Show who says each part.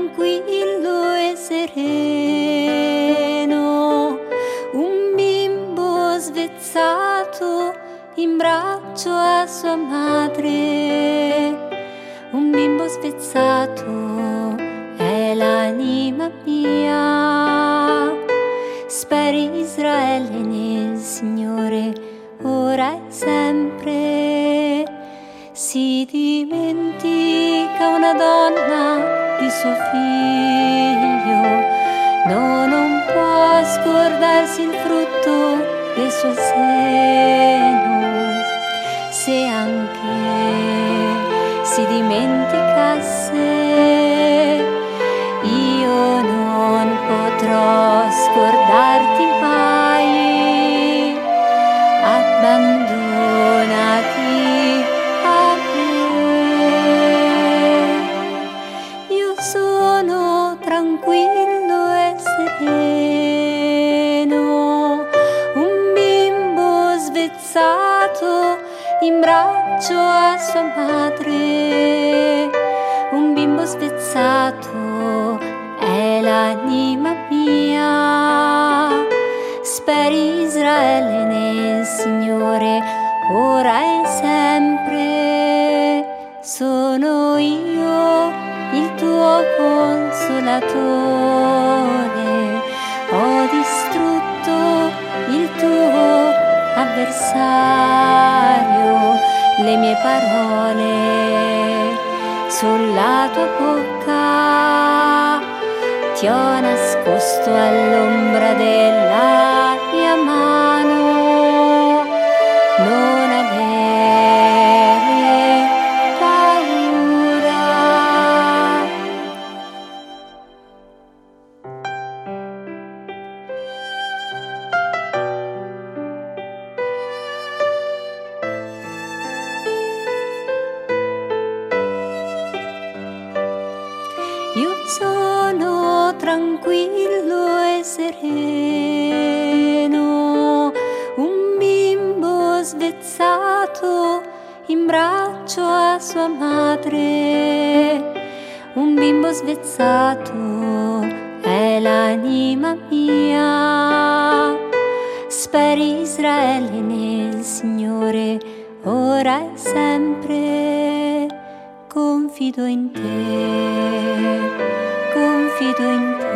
Speaker 1: tranquillo e sereno, un bimbo svezzato in braccio a sua madre. Un bimbo svezzato è l'anima mia. Speri Israele nel Signore, ora e sempre. Si dimentica una donna di suo figlio, no, non può scordarsi il frutto del suo seno. Se anche si dimenticasse, io non potrò scordarti mai. Abbandonati a me. Io sono tranquillo e sereno, un bimbo svezzato in braccio a sua madre. Un bimbo svezzato è l'anima mia. Speri Israele nel Signore, ora e sempre. Sono io il tuo consolatore, ho distrutto il tuo avversario. Le mie parole sulla tua bocca ti ho nascosto all'ombra della mia mano. Non avere paura. Io sono tranquillo e sereno, un bimbo svezzato in braccio a sua madre. Un bimbo svezzato è l'anima mia. Speri Israele nel Signore, ora e sempre. Confido in te, confido in te.